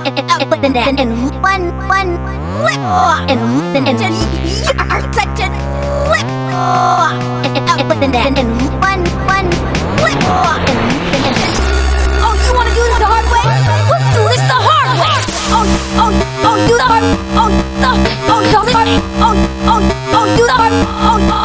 and one flip, and then you are such a flip, and one flip, oh, you want to do this the hard way? Let's do this the hard way. Do the hard, do the hard, do the hard.